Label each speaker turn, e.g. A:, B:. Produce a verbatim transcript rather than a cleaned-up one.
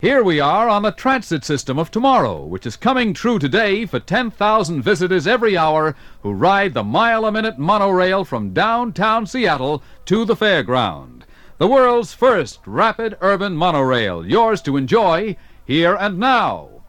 A: Here we are on the transit system of tomorrow, which is coming true today for ten thousand visitors every hour who ride the mile-a-minute monorail from downtown Seattle to the fairground. The world's first rapid urban monorail, yours to enjoy here and now.